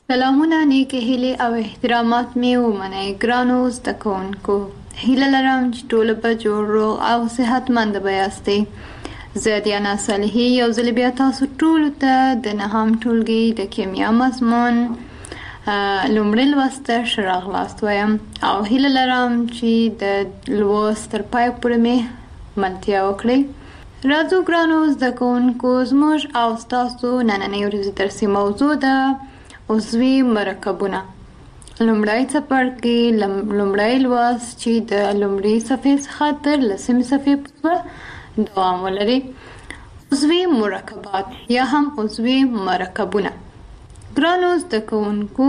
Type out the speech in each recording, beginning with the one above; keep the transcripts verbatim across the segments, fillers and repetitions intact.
سلامونه، نیکې هیلې او احترامات مې ومنئ. ګرانو زده کوونکو، هیله لرم چې ټوله به جوړ روغ او صحتمند به یاستئ. زه دیانا صالحي یو ځل بیا تاسو ټولو ته د نهم ټولګي د کیمیا مضمون لومړی لوست ته ښه راغلاست وایم او هیله لرم چې د لوست تر پایه پورې مې ملتیا وکړئ. راځو ګرانو زده کوونکو، زموږ او ستاسو نننۍ ورځې درسي موضوع ده عضوي مرکبونه. لومړی څپرکی لومړی لوست چې د لومړۍ صفحې څخه تر لسمې صفحې پورې دوام ولري. عضوي مرکبات یا هم عضوي مرکبونه. ګرانو زده کوونکو،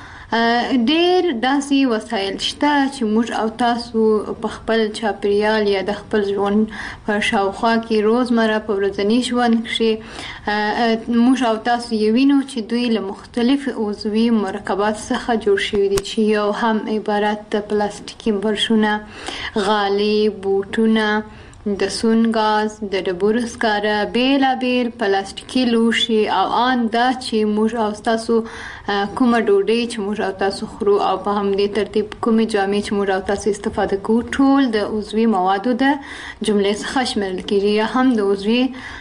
ډېر داسې وسایل شته چې موږ او تاسو په خپل چاپیریال یا د خپل ژوند په شاوخوا کې روزمره په ورځني ژوند کښې موږ او تاسو یې وینو چې دوی له مختلفو عضوي مرکبات څخه جوړ شوي دي، چې یو هم عبارت د پلاستیکي برشونه، غالۍ، بوټونه، د سون ګاز، د ډبرو سکاره، بېلابېل پلاستیکي لوښي او ان دا چې موږ او تاسو کومه ډوډۍ چې موږ او تاسو خورو او په همدې ترتیب کومې جامې چې موږ او تاسو استفاده کوو، ټول د عضوي موادو د جملې څخه شمیرل کېږي یا هم د عضوي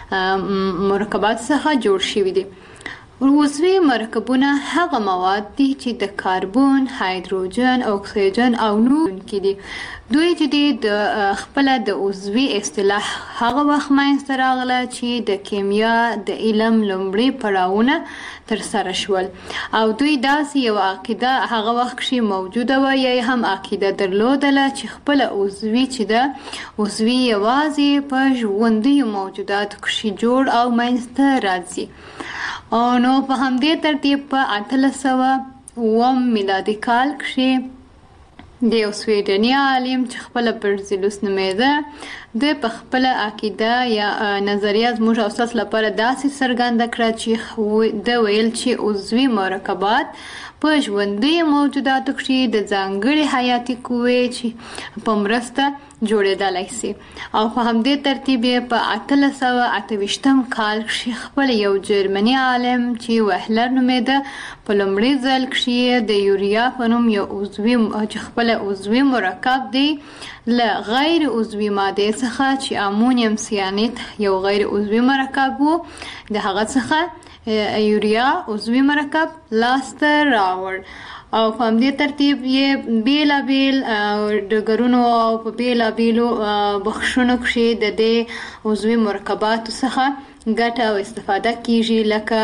مرکبات څخه جوړ شوي دي. عضوي مرکبونه هغه مواد دي چې د کاربن، هایدروجن، اکسیجن او نور کې دي. دوی چې د خپل د عضوي اصطلاح هغه وخت منځته راغله چې د کیمیا د علم لومړي پړاوونه ترسره شول او دوی داسې یو عقیده هغه وخت کې موجوده وه یا هم عقیده درلودله چې خپل عضوي چې ده عضوي یوازې په ژوندیو موجوداتو کې جوړ او منځته راځي. نو په همدې ترتیب په اتلس سوه اووم میلادي کال کښې د یو سویډني عالم چې خپله برزیلوس نومېده، د په خپله عقیده یا نظریه زموږ او ستاسو لپاره داسې څرګنده کړه چې د ویل چې عضوي مرکبات په ژوندیو موجوداتو کښې د ځانګړې حیاتي قوې چې په مرسته جوړېدلی سي او په همدې ترتیب یې په اتلس سوه اته ویشتم کال کښې خپل یو جرمني عالم چې وهلر نومېده په لومړي ځل کښې د یوریا په نوم یو عضوي چې خپله عضوي مرکب دی له غیر عضوي مادې څخه چې امونیم سیانید یو غیر عضوي مرکب و، د هغه څخه یوریا عضوي مرکب لاسته راوړ او په همدې ترتیب یې بېلابېل ډګرونو او په بېلابېلو بخشونو کښې د دې عضوي مرکباتو څخه ګټه او استفاده کېږي، لکه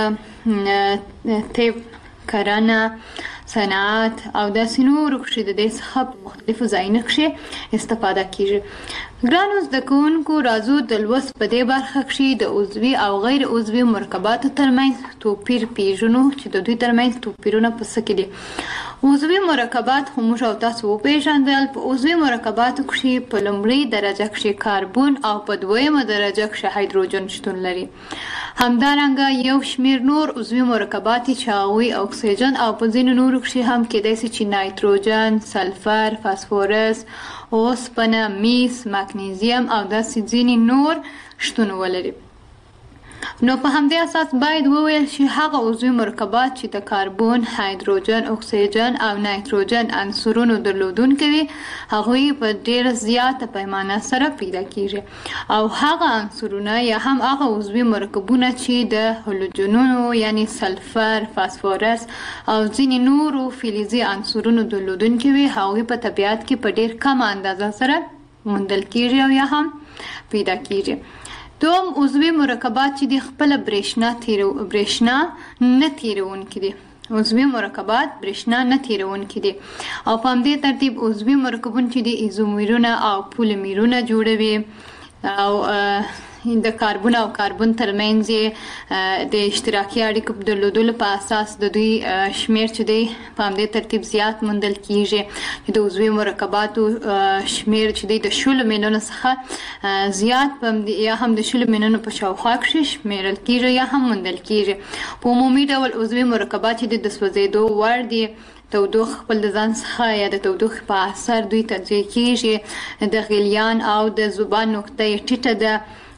طب، کرنه، صنعت او داسې نورو کښې د دې څخه په مختلفو ځایونو کښې استفاده کېږي. ګرانو زده کوونکو، راځو د لوست په دې برخه کښې د عضوي او غیر عضوي مرکباتو ترمنځ توپیر پېژنو چې د دوی ترمنځ توپیرونه په څه کې دي. عضوي مرکبات خو موږ او تاسو وپېژندل. په عضوي مرکباتو کښې په لومړۍ درجه کښې کاربن او په دویمه درجه کښې هایدروجن شتون لري. همدارنګه یو شمېر نور عضوي مرکبات چې هغوی اکسیجن او په ځینو نورو کښې هم کېدای سي چې نایتروجن، سلفر، فاسفورس، اوسپنه، میس، مګنیزیم او داسې ځینې نور شتون ولري. نو په همدې اساس باید وویل شي هغه عضوي مرکبات چې د کاربن، هایدروجن، اکسیجن او نایتروجن عنصرونو درلودونکي وي، هغوی په ډېره زیاته پیمانه سره پیدا کېږي او هغه عنصرونه یا هم هغه عضوي مرکبونه چې د هلوجنونو یعنی سلفر، فاسفورس او ځینې نورو فلزي عنصرونو درلودونکي وي، هغوی په طبیعت کې په ډېر کمه اندازه سره موندل کېږي او یا هم پیدا کېږي. دوم عضوي مرکبات چې د خپله برېښنا تیرو برېښنا نه تیروونکي دي. عضوي مرکبات برېښنا نه تیروونکي دي او په همدې ترتیب عضوي مرکبونه چې د ایزومرونه او پولیمرونه جوړوي او د کاربن او کاربن ترمنځ د اشتراکي اړیکو په درلودلو په اساس د دوی شمیر چې دی په همدې ترتیب زیات موندل کېږي چې د عضوي مرکباتو شمیر چې دی د شلو میلیونو څخه زیات یا هم د شلو میلیونو په شاوخوا کښې شمیرل کېږي یا هم موندل کېږي. په عمومي ډول عضوي مرکبات چې د سوځېدو وړ دي، تودوخه خپل د ځان څخه یا د تودوخې په اثر دوی تجزیه کېږي. د غلیان او د ذوبان نقطه یې ټیټه ده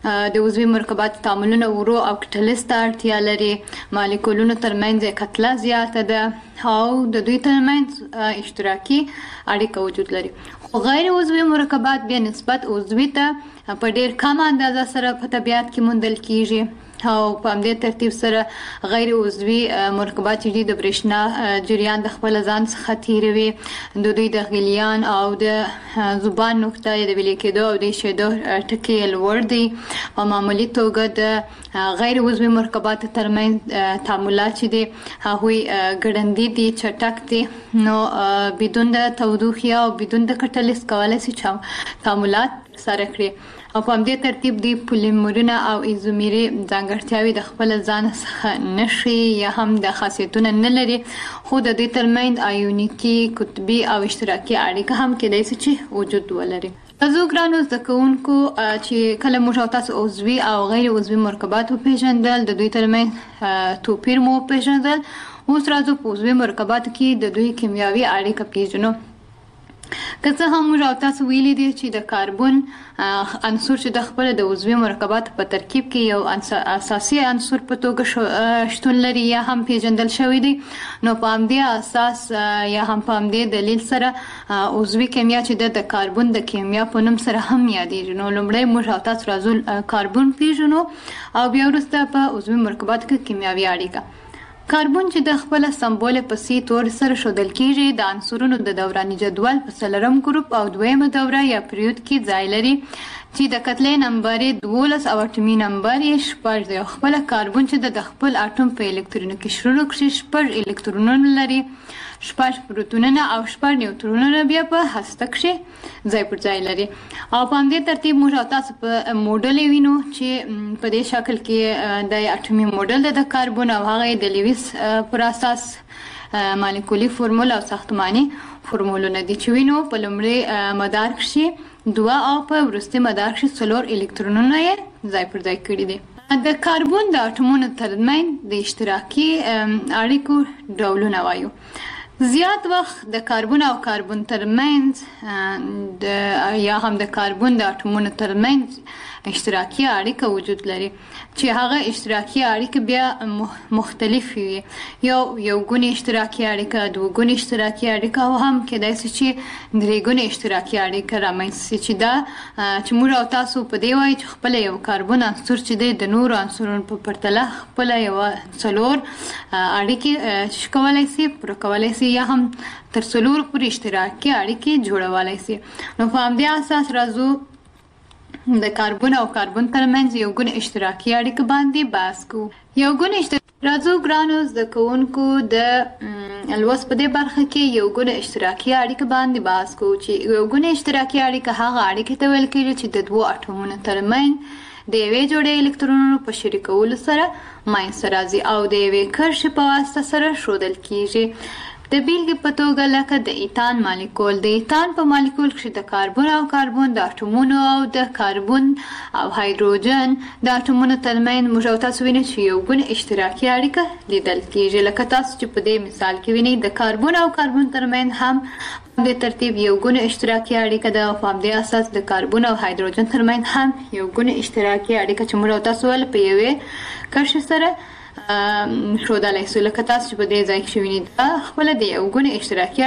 د عضوي مرکباتو تعاملونه ورو او کټلیس ته اړتیا لري. مالیکولونو ترمنځ یې کتله زیاته ده او د دوی ترمنځ اشتراکي اړیکه وجود لري. خو غیر عضوي مرکبات بیا نسبت عضوي ته په ډیر کم اندازه سره په طبیعت کې موندل کیږي او په همدې ترتیب سره غیر عضوي مرکبات چې د برېښنا جریان د خپل ځان څخه تیروي، د دوی د غلیان او د زبان نقطه د ویلې کېدو او د ایښېدو ټکي لوړ دي. په معمولي توګه د غیر عضوي مرکباتو ترمنځ تعاملات چې دي هغوی ګړندي دي، چټک دي، نو بدون د تودوخې او بدون د کټلیس کولی شي تعاملات سره کړي او په همدې ترتیب دی پولیمرونه او ایزومري ځانګړتیاوې د خپل ځان څخه نشي یا هم د خاصیتونه نه لري، خو د دوی ترمنځ آیونیکي، قطبي او اشتراکي اړیکه هم کېدای شي چې وجود ولري. زه ګرانو زده کوونکو چې کله موږ او تاسو عضوي او غیر عضوي مرکبات وپېژندل، د دوی ترمنځ توپیر مو وپېژندل، اوس راځو په عضوي مرکباتو کې د دوی کیمیاوي اړیکه پېژنو. که څه هم موږ او تاسو ویلي دي چې د کاربن عنصر چې د خپل د عضوي مرکباتو په ترکیب کې یو اساسي عنصر په توګه شتون لري یا هم پیژندل شوی دی، نو په همدې اساس یا هم په همدې دلیل سره عضوي کیمیا چې د کاربن د کیمیا په نوم سره هم یادېږي. نو لومړی موږ او تاسو راځو کاربن پیژنو او بیا وروسته په عضوي مرکباتو کې کیمیاوي اړیکه. کاربن چې د خپل سمبول په سی تور سره ښودل کیږي د عنصرونو د دوراني جدول په څلورم ګروپ او دویمه دوره یا پریود کې ځای لري چې د کتلې نمبر یې دولس او اټومي نمبر یې شپږ دی. خپل کاربن چې د خپل اټوم په الکترونو کې شروع کړي شپږ الکترونونه لري، شپږ پروتونونه او شپږ نیوټرونونه بیا په هسته کښې ځای پر ځای لري. او په همدې ترتیب موږ او تاسو په موډل وینو چې په دې شکل کې د اټومي موډل د کاربن او هغه د لیویس پر اساس مالیکولي فرمول او ساختماني فرمولونه دي چې وینو په لومړي مدار کښې دوه او په وروستي مدار کښې څلور الکترونونه یې ځای پر ځای کړي دي. د کاربن د اټومونو ترمنځ د اشتراکي اړیکو ډولونه وایو. زیات وخت د کاربن او کاربن ترمنځ د یا هم د کاربن د اټومونو ترمنځ اشتراکي اړیکه وجود لري چې هغه اشتراکي اړیکه بیا مختلف وي، یو یو ګونې اشتراکي اړیکه، دوه ګونې اشتراکي اړیکه او هم کېدای شي چې درې ګونې اشتراکي اړیکه رامنځته شي چې دا چې موږ او تاسو په دې وایو چې خپله یو کاربن عنصر چې دی د نورو عنصرونو په پرتله خپله یوه څلور اړیکې کولی شي پوره کولی شي یا هم تر څلورو پورې اشتراکي اړیکې جوړولی شي. نو په همدې اساس راځو د کاربن او کاربن ترمنځ یو ګونه اشتراکي اړیکه باندې بحث کوو. یو ګونه اشتراکي راځو ګرانو زده کوونکو د لوست په دې برخه کې یو ګونه اشتراکي اړیکه باندې بحث کوو چې یو ګونه اشتراکي اړیکه هغه اړیکه ته ویل کېږي چې د دوو اټومونو ترمنځ د یوې جوړې الکترونونو په شریکولو سره منځته راځي او د یوې کرښې په واسطه سره ښودل کېږي. د بیلګې په توګه لکه د ایتان مالیکول. د ایتان په مالیکول کې د کاربن او کاربن د اټومونو او د کاربن او هایدروجن د اټومونو ترمنځ موږ او تاسو وینئ چې یو ګونه اشتراکي اړیکه لیدل کېږي، لکه تاسو چې په دې مثال کې وینئ د کاربن او کاربن ترمنځ هم د ترتیب یو ګونه اشتراکي اړیکه ده او په همدې اساس د کاربن او هایدروجن ترمنځ هم یو ګونه اشتراکي اړیکه چې موږ او تاسو ول په یوې کرښې سره ښودلی شو، لکه تاسو چې په دې ځای کې وینئ دا خپله د یو ګونې اشتراکي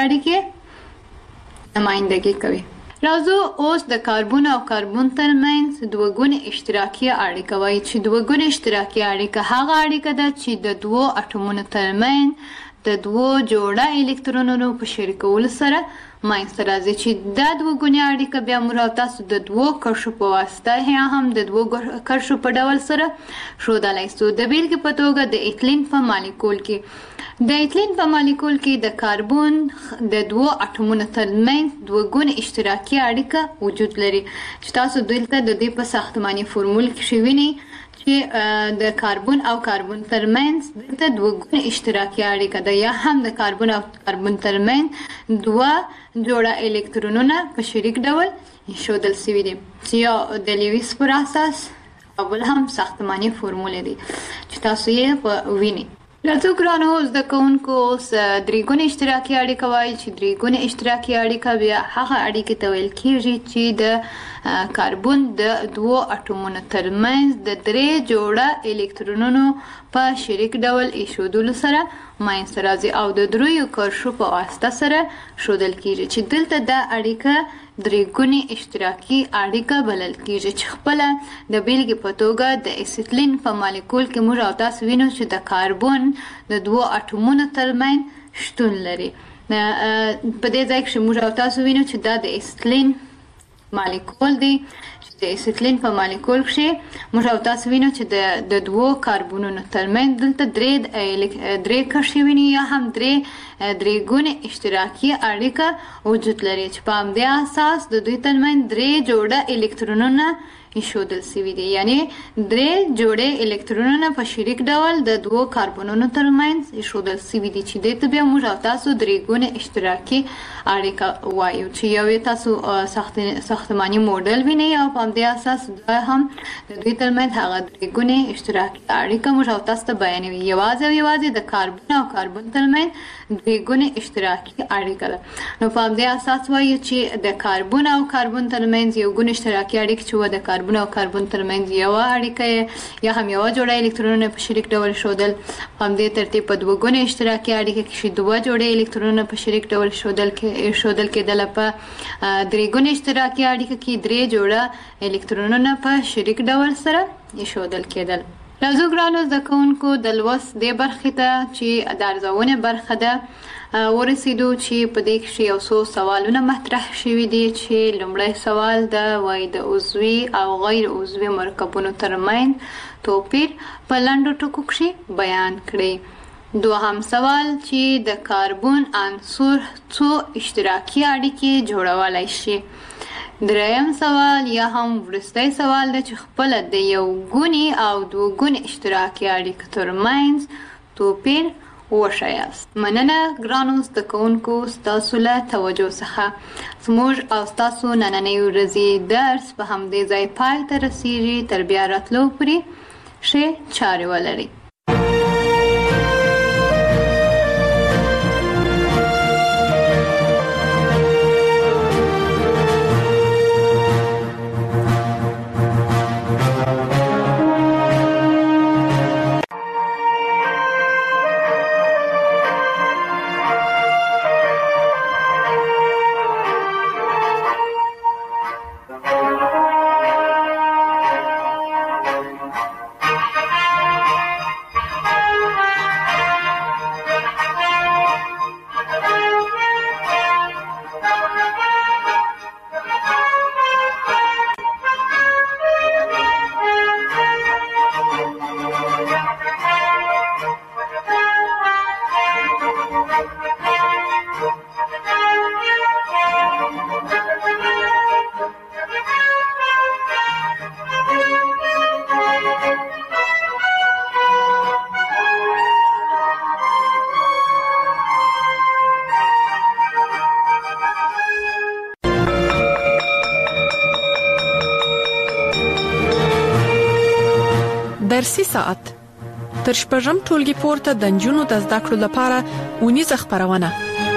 اړیکې نمایندګي کوي. راځو اوس د کاربن او کاربن ترمنځ دوه ګونې اشتراکي اړیکه وایي چې دوه ګونې اشتراکي اړیکه هغه اړیکه ده چې د دوو اټومونو ترمنځ د دوو جوړه الکترونونو په شریکولو سره منځته راځي چې دا دوه ګونې اړیکه بیا موږ او تاسو د دوو کرښو په واسطه یا هم د دوو کرښو په ډول سره ښودلی شو. د بیلګې په توګه د ایتلین په مالیکول کې د ایتلین په مالیکول کې د کاربن د دوو اټومونو ترمنځ دوه ګونې اشتراکي اړیکه وجود لري چې تاسو دلته د دې په ساختماني فورمول کې وینئ چې د کاربن او کاربن ترمنځ دلته دوه ګونې اشتراکي اړیکه ده یا هم د کاربن او کاربن ترمنځ دوه جوړه الکترونونه په شریک ډول ایښودل شوي دي چې یو د لیویس پر اساس او بل هم ساختماني فورمول دي چې تاسو یې وینئ. راځو ګرانو زده کوونکو اوس درې ګونې اشتراکي اړیکه وایي چې درې ګونې اشتراکي اړیکه بیا هغه اړیکې ته ویل کېږي چې د کاربن د دوو اټومونو ترمنځ د درې جوړه الکترونونو په شریک ډول ایښودلو سره منځته راځي او د دریو کرښو په واسطه سره ښودل کیږي چې دلته دا اړیکه درې ګونې اشتراکي اړیکه بلل کیږي چې خپله د بیلګې په توګه د اسیټلین په مالیکول کې موږ او تاسو وینو چې د کاربن د دوو اټومونو ترمنځ شتون لري. په دې ځای کې موږ او تاسو وینو چې دا د اسیټلین مالیکول دی چې د اسیټلین په مالیکول کې موږ او تاسو وینو چې د دوو کاربونونو ترمنځ دلته درې درې کرښې ویني یا هم درې درې ګونې اشتراکي اړیکه وجود لري چې په همدې اساس د دوی ترمنځ درې جوړه الکترونونه ایښودل سوي دي، یعنی درې جوړې الکترونونه په شریک ډول د دوو کاربنونو ترمنځ ایښودل سوي دي چې دې ته بیا موږ او تاسو درې ګونې اشتراکي اړیکه وایو چې یو یې تاسو ساختماني موډل وینئ او په همدې اساس دا هم د دوی ترمنځ هغه درې ګونې اشتراکي اړیکه موږ او تاسو ته بیانوي. یوازې او یوازې د کاربن او کاربن ترمنځ درې ګونې اشتراکي اړیکه ده. نو په همدې اساس وایو چې د کاربن او کاربن ترمنځ یو ګون اشتراکي اړیکه چې و د کاربن او کاربن ترمنځ یوه اړیکه یا هم یوه جوړه الکترونونه په شریک ډول ښودل. په همدې ترتیب په دوه ګونې اشتراکي اړیکه کې دوه جوړې الکترونونه په شریک ډول ښودل کېدله. په درې ګونې اشتراکي اړیکه کې درې جوړه الکترونونه په شریک ډول سره ایښودل کېدل. راځو ګرانو زده کوونکو د لوست دې برخې ته چې د ارزونې برخه ده ورسېدو چې په دې کې یو څو سوالونه مطرح شوي دي چې لومړی سوال ده وایي د عضوي او غیر عضوي مرکبونو ترمنځ توپیر په لنډو ټکو کې بیان کړئ. دوهم سوال چې د کاربن عنصر څو اشتراکي اړیکې جوړولی شي. دریم سوال یا هم وروستی سوال ده چې خپله د یو ګونې او دوه ګونې اشتراکي اړیکو ترمنځ توپیر وښیاست. مننه ګرانو زده کوونکو ستاسو له توجه څخه. زموږ او ستاسو نننۍ ورځې درس په همدې ځای پای ته رسیږي. تر بیا راتلو پورې ښې چارې ولرئ. درسي ساعت تر شپږم ټولګي پورته د نجونو د زده کړو لپاره ونیزه خبرونه.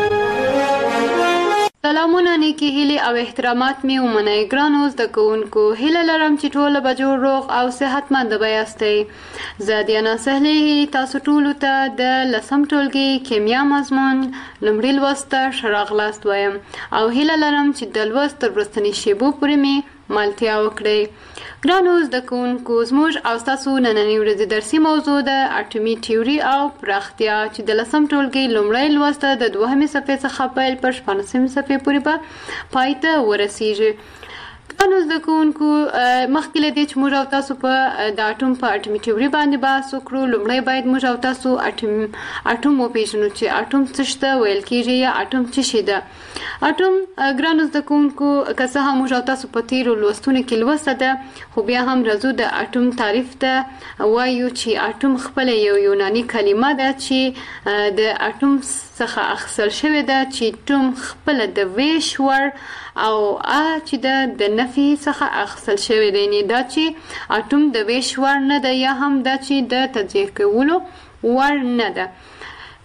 سلامونه، نیکی هیلې او احترامات مې ومنئ. ګرانو زده کوونکو، هیله لرم چې ټوله به جوړ روغ او صحتمنده به یاستئ. زه دیانا سهلي تاسو ټولو ته د لسم ټولګي کیمیا مضمون لومړي لوست ته ښه راغلاست وایم او هیله لرم چې د لوست تر وروستنۍ شیبو پورې مې ملتیا وکړئ. ګرانو زده کوونکو، زموږ او ستاسو نننۍ ورځې درسي موضوع ده اټومي تیوري او پراختیا چې د لسم ټولګي لومړی لوست د دوهمې صفحې څخه پیل پر شپاړسمې صفحې پورې به پای ته ورسیږي. ګرانو زده کوونکو، مخکې له دې چې موږ او تاسو په د اټوم په اټومي تیوري باندې بحث وکړو، لومړی باید موږ او تاسو اټوم اټوم وپېژنو چې اټوم څه شي ته ویل کېږي یا اټوم څه شي ده. اټوم ګرانو زده کوونکو، که څه هم موږ او تاسو په تېرو لوستونو کې لوسته ده، خو بیا هم راځو د اټوم تعریف ته وایو چې اټوم خپله یو یوناني کلمه ده چې د اټوم څخه اخیستل شوې ده چې ټوم خپله د ویش وړ او ا چې د د نفي څخه اخیستل شوی دی، یعنې دا چې اټوم د ویش وړ نه ده یا هم دا چې د تجزیه کولو وړ نه ده.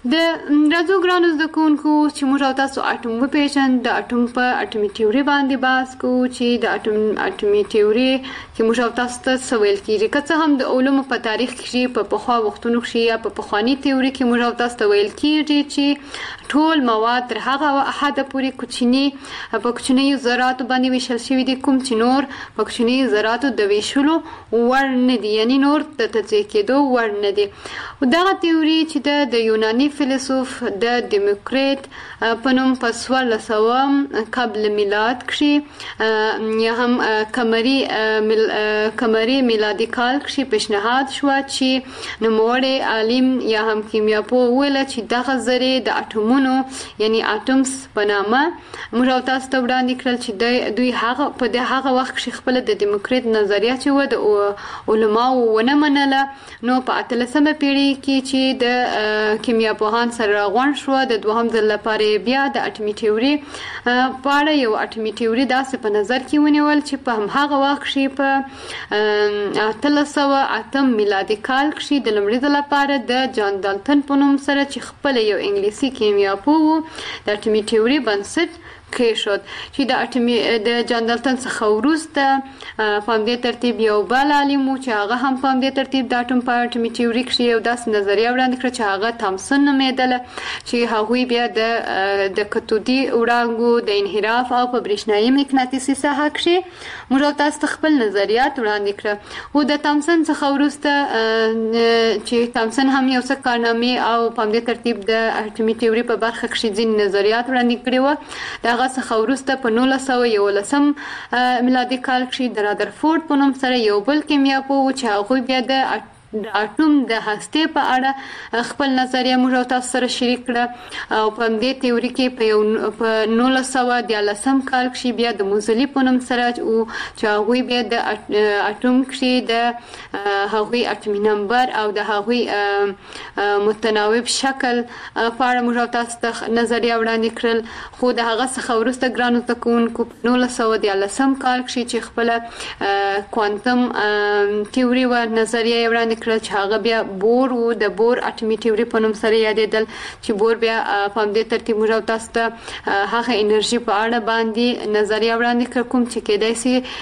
د راځو ګرانو زده کوونکو چې موږ او تاسو اټوم وپېژنو. د اټوم په اټومي تیوري باندې بحث کوو چې د اټوم اټومي تیوري کې موږ او تاسو ته څه ویل کېږي. که څه هم د علومو په تاریخ کې په پخوا وختونو کې یا په پخواني تیوري کې موږ او تاسو ته ویل کېږي چې ټول مواد تر هغه حده پورې کوچني په کوچنیو ذراتو باندې ویشل شوي دي، کوم چې نور په کوچنیو ذراتو د ویشلو وړ نه دي، یعنی نور د تجزیه کېدو وړ نه دي. دغه تیوري چې د د یوناني فیلسوف د دیموکریت په نوم په څوارلس سوه قبل میلاد کښې یا هم قمري قمري میلادي کال کښې پیشنهاد شوه چې نوموړی عالم یا هم کیمیاپوه وویله چې دغه ذرې د اټومونو یعنی اټومس په نامه موږ او تاسو ته وړاندې کړل چې دوی هغه په د هغه وخت کښې خپله د دیموکریت نظریه چې وه د علماو ونه منله. نو په اتلسمه پیړۍ کې چې د کیمیا پوهان سره راغونډ شو، د دوهم ځل لپاره بیا د اټومي تیوري په اړه یو اټومي تیوري داسې په نظر کې ونیول چې په همهغه وخت کښې په اتلس سوه اتم میلادي کال کښې د لومړي ځل لپاره د جان دالټن په نوم سره چې خپله یو انګلیسي کیمیا پوه و د اټومي تیوري بنسټ کېښود، چې د اټومي د جان دالټن څخه وروسته په همدې ترتیب یو بل عالم و چې هغه هم په همدې ترتیب د اټوم په اټومي تیوري کښې یو داسې نظریه وړاندې کړه چې هغه تامسن نومېدله، چې هغوی بیا د د کتودي وړانګو د انحراف او په برېښنایي مقناطیسي ساحه کښې موږ او تاسو ته خپل نظریات وړاندې کړه. او د تامسن څخه وروسته چې تامسن هم یو څه کارنامې او په همدې ترتیب د اټومي تیوري په برخه کښې ځینې نظریات وړاندې کړي وه، د هغه څخه وروسته په نولس سوه یولسم میلادي کال کښې د رادرفورد په نوم سره یو بل کیمیاپوه و چې هغوی بیا د د اټوم د هستې په اړه خپل نظریه موږ او تاسو سره شریک کړه. او په همدې تیوري کې په یو په نولس سوه دیارلسم کال کښې بیا د موزلي په نوم سره چې هغوی بیا د اټوم کښې د هغوی اټومي نمبر او د هغوی متناوب شکل په اړه موږ او تاسو ته نظریه وړاندې کړل. خو د هغه څخه وروسته ګرانو زده کوونکو په نولس سوه دیارلسم کال کښې چې خپله کوانتم تیوري وه نظریه یې وړاندې کړل چې هغه بیا بور و، د بور اټومي تیوري په نوم سره یادېدل، چې بور بیا په همدې ترتیب موږ او تاسو ته هغه انرژي په اړه باندې نظریه وړاندې کړه کوم چې کېدای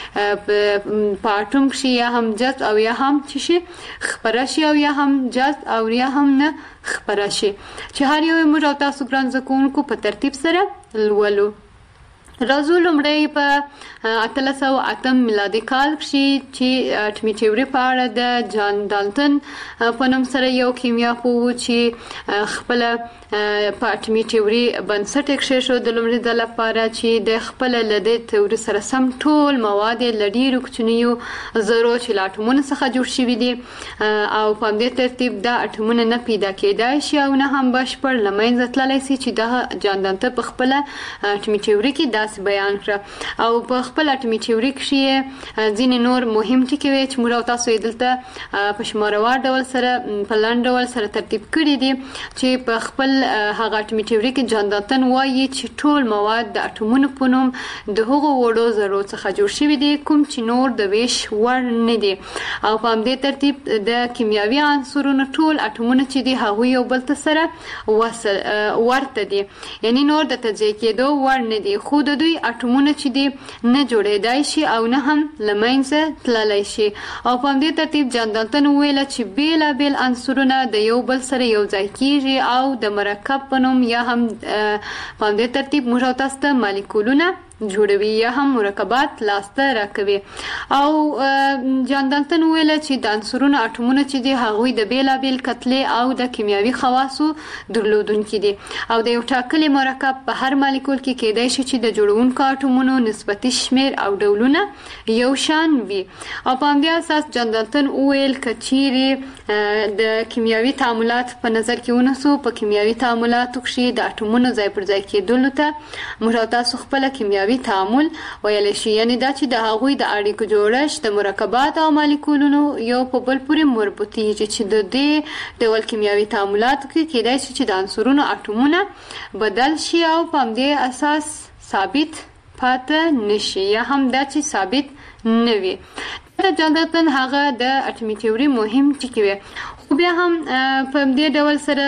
سي په اټوم کښې یا هم جذب او یا هم چې شي خپره شي او یا هم جذب او یا هم نه خپره شي، چې هر یو موږ او تاسو ګران زده کوونکو په ترتیب سره لولو. راځو لومړی په اتلس سوه اتم میلادي کال کښې چې اټومي تیوري په اړه د جان دالټن په نوم سره یو کیمیاپوه و چې خپله په اټومي تیوري بنسټ یې کېښود د لومړي ځل لپاره، چې د خپله له دې تیوري سره سم ټول مواد یې له ډېرو کوچنیو ذرو چې له اټومونو څخه جوړ شوي دي او په همدې ترتیب دا اټومونه نه پیدا کېدای شي او نه هم بشپړ له منځه تللی سي، چې دغه جان دالټن په خپله اټومي تیوري کې داسې بیان کړه. او په خپل اټومي تیوري کښې ځینې نور مهم ټکي وي چې موږ او تاسو یې دلته په شماروار ډول سره په لنډ ډول سره ترتیب کړي دي، چې په خپل هغه اټومي تیوري کې جان دالټن وایي چې ټول مواد د اټومونو په نوم د هغو وړو ذرو څخه جوړ شوي دي کوم چې نور د ویش وړ نه دي، او په همدې ترتیب د کیمیاوي عنصرونو ټول اټومونه چې دي هغوی یو بل ته سره ورته دي، یعنی نور د تجزیه کېدو وړ نه دي، خو د دوی اټومونه چې دي نه جوړېدای شي او نه هم له منځه تللی شي. او په همدې ترتیب جان دالټن وویله چې بېلابېل عنصرونه د یو بل سره یو ځای کېږي او د مرکب په نوم یا هم په همدې ترتیب موږ او تاسو ته مالیکولونه جوړوي یا هم مرکبات لاسته راکوي. او جان دالټن وویله چې د عنصرونو اټومونه چې دي هغوی د بېلابېل کتلې او د کیمیاوي خواصو درلودونکي دي او د یو ټاکلي مرکب په هر مالیکول کې کېدای شي چې د جوړونکو اټومونو نسبتي شمیر او ډولونه یو شان وي. او په همدې اساس جان دالټن وویل که چیرې د کیمیاوي تعاملات په نظر کې ونیسو، په کیمیاوي تعاملاتو کښې د اټومونو ځای پر ځای کېدلو ته موږ او تاسو خپله کیمیاوي تعامل ویلی شي، یعنی دا چې د هغوی د اړیکو جوړښت د مرکبات او مالیکولونو یو په بل پورې مربوطېږي، چې د دې ډول کیمیاوي تعاملاتو کې کېدای شي چې د عنصرونو اټومونه بدل شي او په همدې اساس ثابت پاتې نشي یا هم دا چې ثابت نه وي. د جان دالټن هغه د اټومي تیوري مهم ټکي وي، بیا هم په دې ډول سره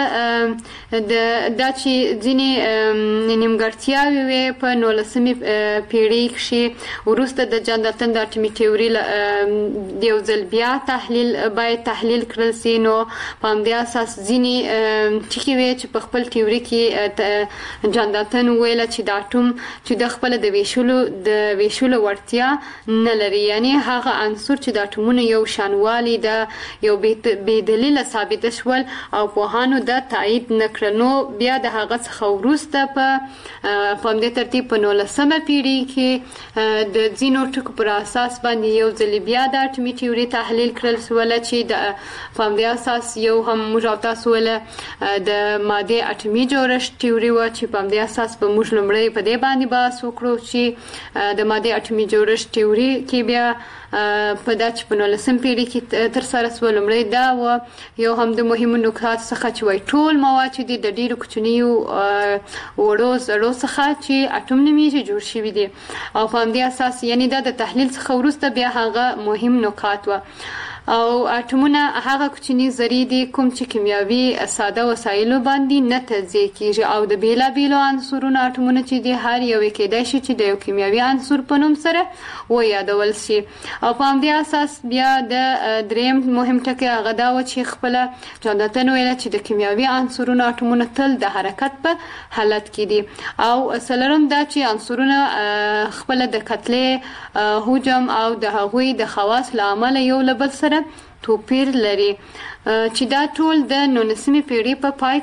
د دا چې ځینې نیمګړتیاوې وې په نولسمې پیړۍ کښې وروسته د جان دالټن د اټومي تیوري د یو ځل بیا تحلیل باید تحلیل کړل سي. نو په همدې اساس ځینې ټکي وې چې په خپل تیوري کې جان دالټن وویله چې د اټوم چې د خپله د ویشلو د ویشلو وړتیا نه لري، یعنې هغه عنصر چې د اټومونو یو شانوالي د یو بې دلیل ثابت شول او پوهانو دا تایید نکړل. نو بیا د هغه څخه وروسته په په همدې ترتیب په نولسمه پیړۍ کې د ځینو ټکو پر اساس باندې یو ځل بیا د اټومي تیوري تحلیل کړل سوله چې د په همدې اساس یو هم موږ او تاسو ویله د مادې اټومي جوړښت تیوري وه چې په همدې اساس به موږ لومړی په دې باندې بحث وکړو چې د مادې اټومي جوړښت تیوري کې بیا په دا چې په نولسم پیړۍ کې ترسره سوه لومړی دا وه یو هم د مهمو نکاتو څخه چې وایي ټول مواد چې دي د ډېرو کوچنیو وړو زړو څخه چې اټوم نومیږي جوړ شوي دي او په همدې اساس یعنې دا د تحلیل څخه وروسته بیا هغه مهم نکات وه. او اټومونه هغه کوچني ذرې دي کوم چې کیمیاوي ساده وسایلو باندې نه تجزیه کیږي او د بېلابېلو عنصرونو اټومونه چې دي هر یو یې کیدای شي چې د یو کیمیاوي عنصر په نوم سره ویادول شي. او په همدې اساس بیا د دریم مهم ټکی هغه دا و چې خپله جان دالټن ویله چې د کیمیاوي عنصرونو اټومونه تل د حرکت په حالت کې دي. او څلورم دا چې عنصرونه خپله د کتلې حجم او د هغوی د خواص له امله یو له بل سره توپیر لري چې دا ټول د نولسمې پیړۍ په پای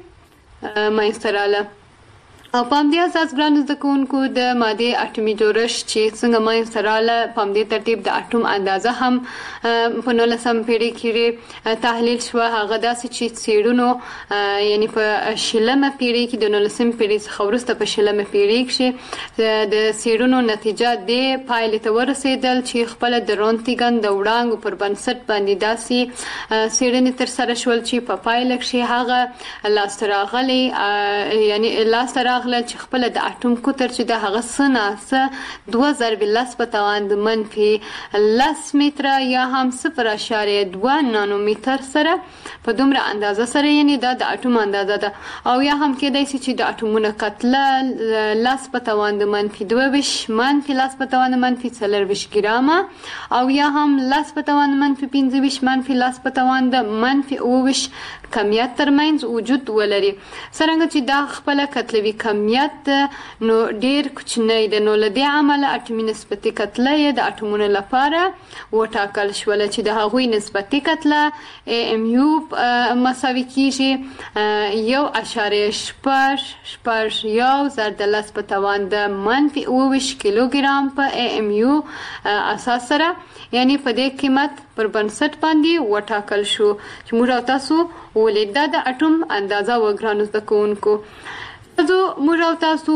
کښې منځته راغله. او په همدې اساس ګرانو زده کوونکو د مادې اټومي جوړښت چې څنګه منځته راغله په همدې ترتیب د اټوم اندازه هم په نولسمه پیړۍ کې تحلیل شوه. هغه داسې چې څېړنو یعنې په شلمه پیړۍ کې د نولسمې پیړۍ څخه وروسته په شلمه پیړۍ کښې د څېړنو نتیجه دې پایلې ته ورسېدل چې خپله د رونټګن د وړانګو پر بنسټ باندې داسې څېړنې ترسره شول چې په پایله کښې هغه لاسته راغلی یعنې لاسته راغلی چې خپله د اټوم قطر چې د هغه څه ناڅه دوه ضرب لس په توان د منفي لس متره یا هم صفر اشاریه دوه نانومتر سره په دومره اندازه سره یعنې دا د اټوم اندازه ده. او یا هم کېدای شي چې د اټومونو کتله لس په توان د منفي دوه ویشت منفي لس په توان د منفي څلور ویشت ګرامه او یا هم لس په توان د منفي پنځه ویشت منفي لس په توان د منفي اوه ویشت کمیت ترمنځ وجود ولري. څرنګه چې دا خپله کتلوي کمیت نو ډیر کوچنی ده، نو له دې امله اټومي نسبتي کتله یې د اټومونو لپاره وټاکل شوله چې د هغوی نسبتي کتله ای ام یو مساوي کیږي یو اشاریه شپږ شپږ یو ضرب د لس په توان د منفي اوه ویشت کیلوګرام په ای ام یو اساس سره یعنې په دې قیمت پر بنسټ باندې وټاکل شو چې موږ او تاسو ولید. دا د اټوم اندازه و ګرانو زده کوونکو. زه موږ او تاسو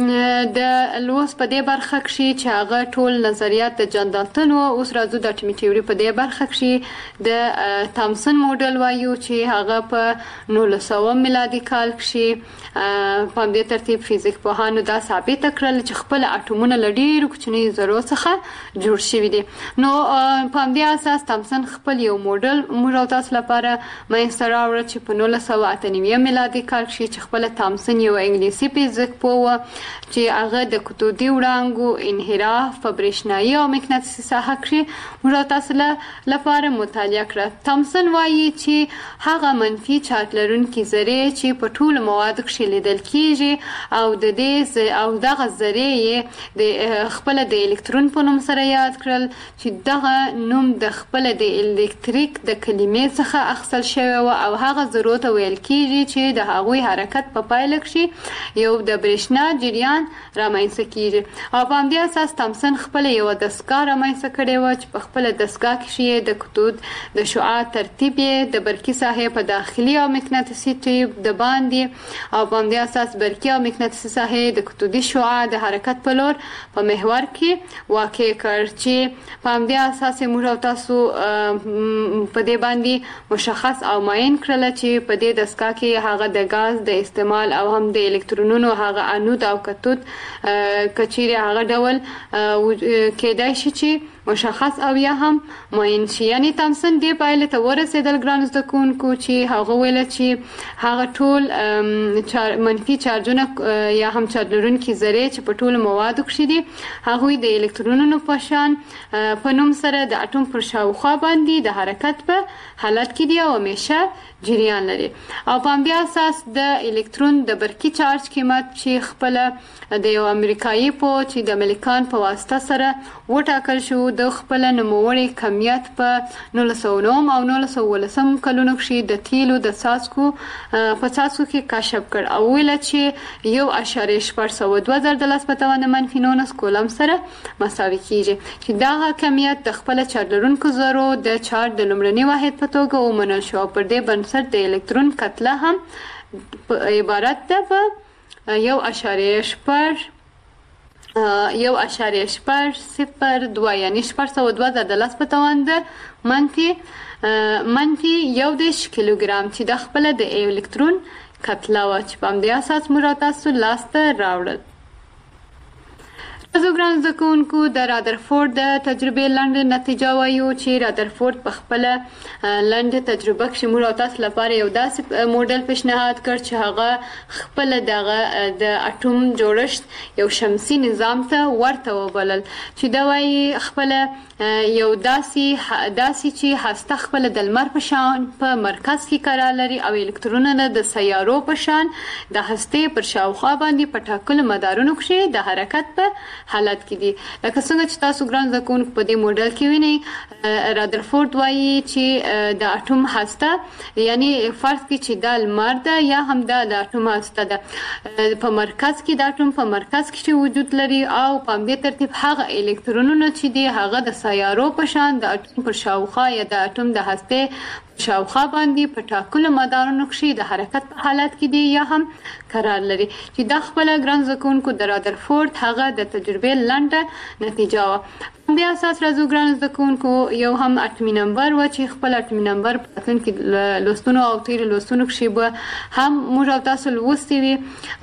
د لوست په دې برخه کښې چې هغه ټول نظریات د جان دالټن و. اوس راځو د اټومي تیوري په دې برخه کښې د تامسن موډل وایو چې هغه په نولس سوه میلادي کال کښې په همدې ترتیب فزیک پوهانو دا ثابته کړل چې خپل اټومونه له ډېرو کوچنیو ذرو څخه جوړ شوي دي. نو په همدې اساس تامسن خپل یو موډل موږ او تاسو لپاره منځته راوړه چې په نولس سوه اته نوي میلادي کال کښې چې خپله تامسن یو انګلیسي فزیک پوه چې هغه د کتودي وړانګو انحراف په برېښنایي او مقناطیسي ساحه کښې موږ او تاسو لپاره مطالعه کړه. تامسن وایي چې هغه منفي چارج لرونکي ذرې چې په ټولو موادو کښې لیدل کیږي او د دې او دغه ذرې یې د خپله د الکترون په نوم سره یاد کړل چې دغه نوم د خپله د الکتریک د کلمې څخه اخیستل شوی و او هغه ذرو ته ویل کیږي چې د هغوی حرکت په پایله کښې یو د برېښنا جریان رامنځته کیږي. او په همدې اساس تامسن خپله یوه دستګاه رامنځته کړې وه چې په خپله دستګاه کښې د کتود د شعاع ترتیب یې د برقي ساحې په داخلي او مقناطیسي ټیوب د باندې او په همدې اساس برقي او مقناطیسي ساحې د کتودي شعاع د حرکت په لور په محور کې واقع کړ چې په همدې اساس یې موږ او تاسو په دې باندې مشخص او معین کړله چې په دې دستګاه کې هغه د ګاز د استعمال او هم د الکترونونو هغه انود او کتود که چیرې هغه ډول کیدای شي چې مشخص او یا هم معین شي. یعنی تامسن دې پایلې ته ورسېدل ګرانو زده کوونکو چې هغه ویل چې هغه ټول منفي چارجونه یا هم چارج لرونکي ذرې چې په ټولو موادو کې دي هغوی د الکترونونو په شان په نوم سره د اټوم پر شاوخوا باندې د حرکت په حالت کې دي او همیشه جریان لري. او په همدې اساس د الکترون د برقي چارج قیمت چې خپله د یو امریکایي پوه چې د ملیکان په واسطه سره وټاکل شو د خپل نوموړي کمیت په نولس سوه نهم او نولس سوه اوولسم کلونو کې د تیلو د څاڅکو په څاڅکو کې کشف کړ او ویل چې یو اعشاریه شپږ سوه دوه زره د لس په توان منفي نولس کولم سره مساوي کیږي چې دغه کمیت د خپل چارج لرونکو ذرو د چارج د لومړني واحد په توګه ومنل شو. پر دې بنسټ د الکترون کتله هم عبارت ده په یو اعشاریه شپږ یو اعشاریه شپږ صفر دوه یعنی شپږ سوه دوه زره د لس په توان د منفي منفي یو دېرش کیلوګرام چې د خپل د الکترون کتله وه چې په همدې اساس موږ تاسو لاسته راوړل. تاسو ګران زده کوونکو د رادرفورد د تجربې لنډه نتیجه وایو چې رادرفورد په خپله لنډه تجربه کې موږ تاسو لپاره یو داسې موډل پیشنهاد کړ چې هغه خپله دغه د اټوم جوړښت یو شمسي نظام ته ورته وبلل چې دا وایي خپله یو داسې داسې چې هسته خپله د لمر په شان په مرکز کې قرار لري او الکترونونه د سیارو په شان د هستې پر شاوخوا باندې په ټاکلو مدارونو کې د حرکت په حالت کې دي. لکه څنګه چې تاسو ګران زده کوونکو په دې موډل کې وینئ رادرفورد وایي چې د اټوم هسته یعنی فرض کړئ چې دا لمر ده یا هم دا د اټوم هسته ده په مرکز کې د اټوم په مرکز کې وجود لري او په همدې ترتیب هغه الکترونونه چې دي هغه د سیارو په شان د اټوم پر شاوخوا یا د اټوم د هستې شاوخوا باندې په ټاکلو مدارونو کې د حرکت په حالت کې دي یا هم قرار لري چې دا خپله ګران زده کوونکو د رادرفورد هغه د تجربې لنډه نتیجه وه. بیا اساس راځو ګران زده کوونکو یو هم اټمي نمبر و چې خپل اټمي نمبر په راتلونکي لوستونو او تېرو لوستونو کې به هم موږ او تاسو لوستي وي.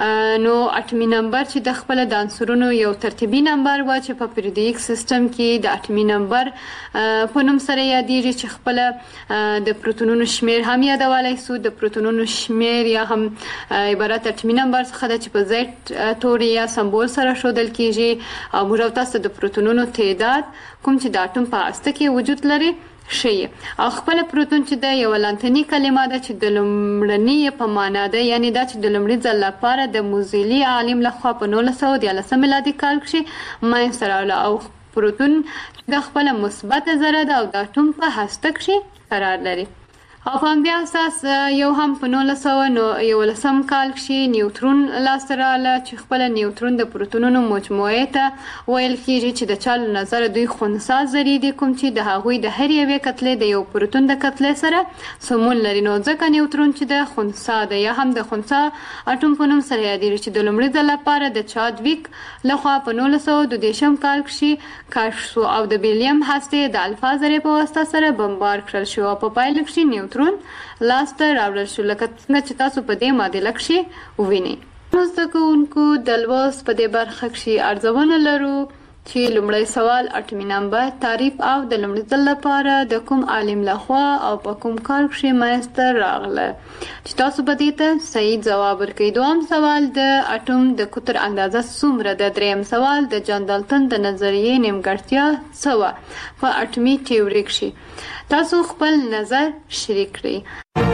نو اټمي نمبر چې د خپل د عنصرونو یو ترتیبي نمبر و چې په پیریودیک سیستم کې د اټمي نمبر په نوم سره یادېږي چې خپل د پروتونونو شمیر هم یادولی سو. د پروتونونو شمیر یا هم عبارت اټمي نمبر څخه ده چې په زیډ توري یا سمبول سره ښودل کیږي او موږ او تاسو د پروتونونو تعداد کوم چې د اټوم په هسته کې وجود لري ښیي او خپل پروتون چې د یو لانتني کلمه ده چې د لومړني په معنا ده یعنی دا چې د لومړي ځل لپاره د موزیلي عالم لخوا په نولس سوه دیارلسم میلادي کال کې منځته راغله او پروتون د خپل مثبت ذره ده او د اټوم په هسته کې قرار لري. او په همدې اساس یو هم په نولس سوه یولسم کال کې نیوترون لاسته راغله چې خپله نیوترون د پروتونونو مجموعې ته ویل کېږي چې د چا له نظره دوی خنثی ذرې دي کوم چې د هغوی د هر یوې کتلې د یو پروتون د کتلې سره سمون لري. نو ځکه نیوترون چې د خنثی ده یا هم د خنثی اټوم په نوم سره یادېږي چې د لومړي ځل لپاره د چادویک لخوا په نولس سوه دوه دېرشم کال کې کشف شو او د بیریم هستې د الفا ذرې په واسطه سره بمبار کړل شو او په پایله کې نیوترون لاسته راوړل شو لکه څنګه چې تاسو په دې معادله کې ووینئ. نو زده کوونکو د لوست په دې برخه کې ارزونه لرو چې لومړی سوال اټمي نمبر تعریف او د لومړي ځل لپاره د کوم عالم لخوا او په کوم کال کې منځته راغله چې تاسو به دې ته صحیح ځواب ورکړئ. دویم سوال د اټوم د قطر اندازه څومره ده. دریم سوال د جان دالټن د نظریې نیمګړتیا څه وه په اټمي تیوري کې. تاسو خپل نظر شریک کړئ.